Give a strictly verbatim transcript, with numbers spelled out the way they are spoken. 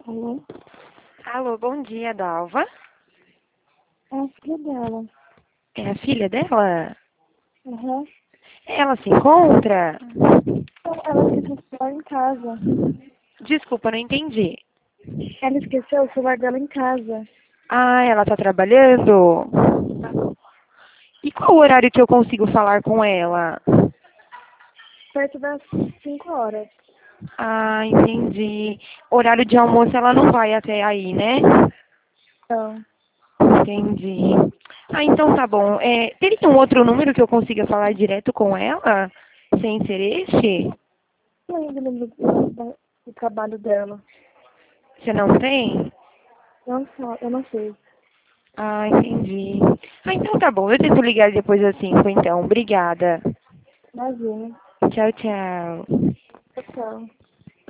Alô? Alô, bom dia, Dalva. É a filha dela. É a filha dela? Uhum. Ela se encontra? Então, ela esqueceu o celular em casa. Desculpa, não entendi. Ela esqueceu o celular dela em casa. Ah, ela tá trabalhando? E qual o horário que eu consigo falar com ela? Perto das cinco horas. Ah, entendi. Horário de almoço ela não vai até aí, né? Então, Entendi. Ah, então tá bom. É, teria um outro número que eu consiga falar direto com ela? Sem ser este? não ainda lembro do, da- do trabalho dela. Você não tem? Não só, eu não sei. Ah, entendi. Ah, então tá bom. Eu tento ligar depois das cinco, então. Obrigada. Imagina. Tchau, tchau. Tchau.